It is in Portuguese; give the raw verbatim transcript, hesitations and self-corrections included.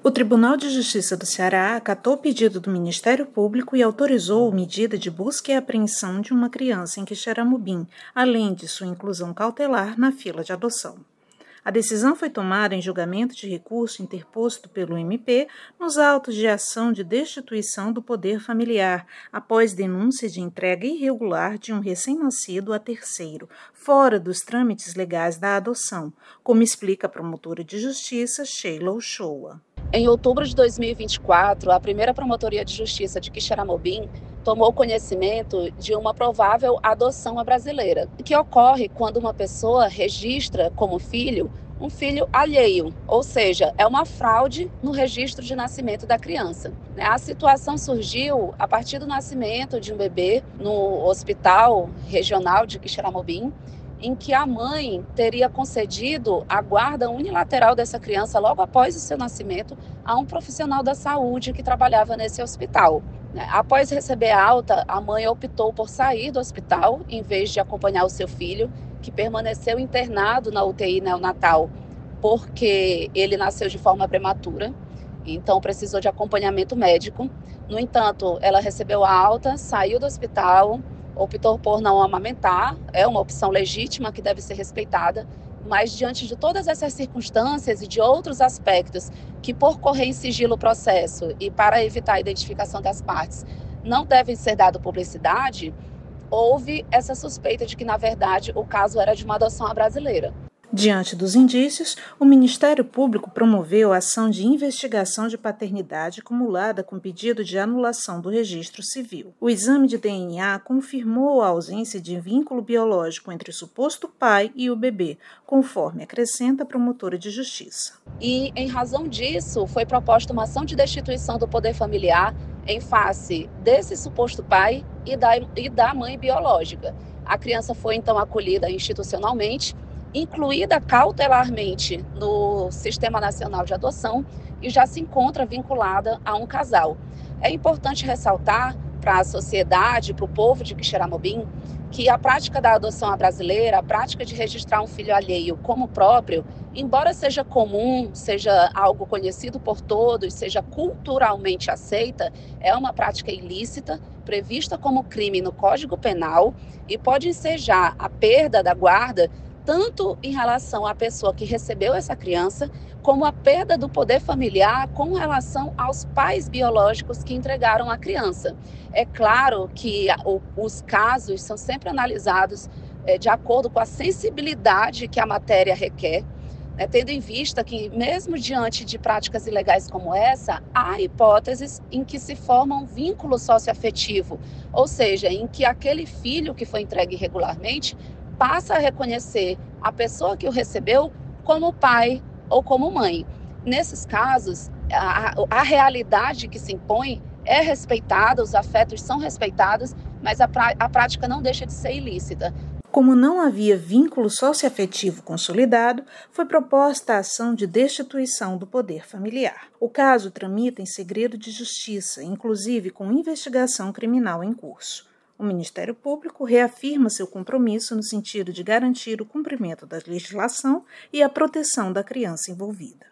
O Tribunal de Justiça do Ceará acatou o pedido do Ministério Público e autorizou medida de busca e apreensão de uma criança em Quixeramobim, além de sua inclusão cautelar na fila de adoção. A decisão foi tomada em julgamento de recurso interposto pelo M P nos autos de ação de destituição do poder familiar, após denúncia de entrega irregular de um recém-nascido a terceiro, fora dos trâmites legais da adoção, como explica a promotora de justiça Sheila Uchoa. Em outubro de dois mil e vinte e quatro, a primeira Promotoria de Justiça de Quixeramobim tomou conhecimento de uma provável adoção à brasileira, que ocorre quando uma pessoa registra como filho um filho alheio, ou seja, é uma fraude no registro de nascimento da criança. A situação surgiu a partir do nascimento de um bebê no Hospital Regional de Quixeramobim, em que a mãe teria concedido a guarda unilateral dessa criança logo após o seu nascimento a um profissional da saúde que trabalhava nesse hospital. Após receber a alta, a mãe optou por sair do hospital em vez de acompanhar o seu filho, que permaneceu internado na U T I neonatal porque ele nasceu de forma prematura, então precisou de acompanhamento médico. No entanto, ela recebeu a alta, saiu do hospital, optou por não amamentar, é uma opção legítima que deve ser respeitada, mas diante de todas essas circunstâncias e de outros aspectos que, por correr em sigilo o processo e para evitar a identificação das partes, não devem ser dado publicidade, houve essa suspeita de que, na verdade, o caso era de uma adoção à brasileira. Diante dos indícios, o Ministério Público promoveu a ação de investigação de paternidade acumulada com pedido de anulação do registro civil. O exame de D N A confirmou a ausência de vínculo biológico entre o suposto pai e o bebê, conforme acrescenta a promotora de justiça. E, em razão disso, foi proposta uma ação de destituição do poder familiar em face desse suposto pai e da, e da mãe biológica. A criança foi, então, acolhida institucionalmente, incluída cautelarmente no Sistema Nacional de Adoção e já se encontra vinculada a um casal. É importante ressaltar para a sociedade, para o povo de Quixeramobim, que a prática da adoção à brasileira, a prática de registrar um filho alheio como próprio, embora seja comum, seja algo conhecido por todos, seja culturalmente aceita, é uma prática ilícita, prevista como crime no Código Penal e pode ensejar a perda da guarda tanto em relação à pessoa que recebeu essa criança, como a perda do poder familiar com relação aos pais biológicos que entregaram a criança. É claro que os casos são sempre analisados de acordo com a sensibilidade que a matéria requer, né, tendo em vista que, mesmo diante de práticas ilegais como essa, há hipóteses em que se forma um vínculo socioafetivo, ou seja, em que aquele filho que foi entregue irregularmente passa a reconhecer a pessoa que o recebeu como pai ou como mãe. Nesses casos, a, a realidade que se impõe é respeitada, os afetos são respeitados, mas a, pra, a prática não deixa de ser ilícita. Como não havia vínculo socioafetivo consolidado, foi proposta a ação de destituição do poder familiar. O caso tramita em segredo de justiça, inclusive com investigação criminal em curso. O Ministério Público reafirma seu compromisso no sentido de garantir o cumprimento da legislação e a proteção da criança envolvida.